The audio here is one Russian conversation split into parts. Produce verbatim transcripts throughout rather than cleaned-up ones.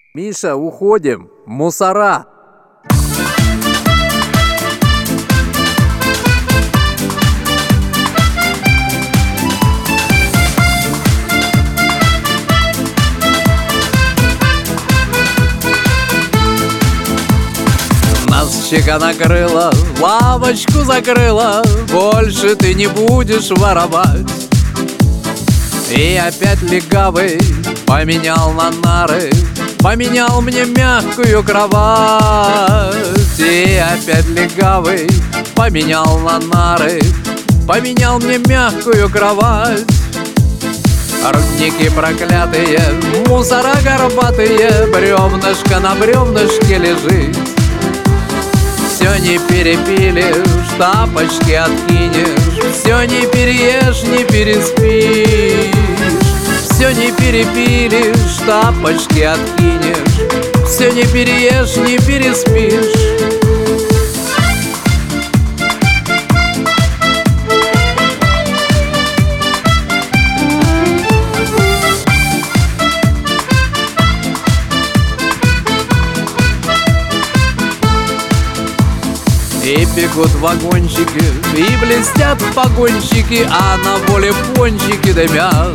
Миша, уходим! Мусора! Нас чека накрыла, лавочку закрыла, больше ты не будешь воровать. И опять легавый поменял на нары, поменял мне мягкую кровать. И опять легавый поменял на нары, поменял мне мягкую кровать. Рудники проклятые, мусора горбатые, бревнышко на бревнышке лежит. Все не перепилишь, тапочки откинешь, все не переешь, не переспишь. Все не перепилишь, тапочки откинешь, все не переешь, не переспишь. И бегут вагончики, и блестят погонщики, а на воле пончики дымят.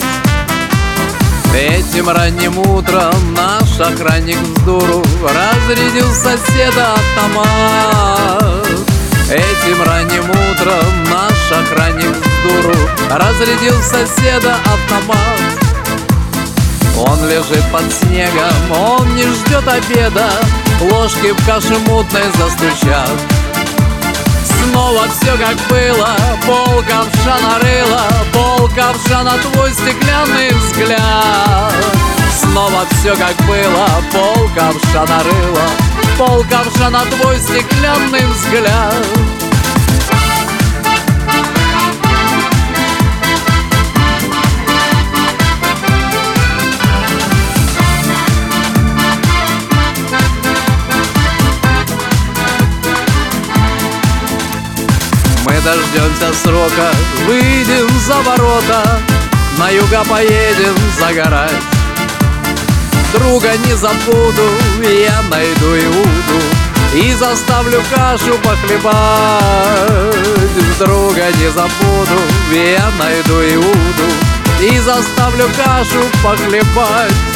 Этим ранним утром наш охранник вздуру разрядил соседа автомат. Этим ранним утром наш охранник вздуру разрядил соседа автомат. Он лежит под снегом, он не ждет обеда, ложки в каше мутной застучат. Снова все как было, пол ковша нарыла, пол ковша на твой стеклянный взгляд. Снова все как было, пол ковша нарыла, пол ковша на твой стеклянный взгляд. Мы дождемся срока, выйдем за ворота, на юга поедем загорать. Друга не забуду, я найду Иуду и заставлю кашу похлебать. Друга не забуду, я найду Иуду и заставлю кашу похлебать.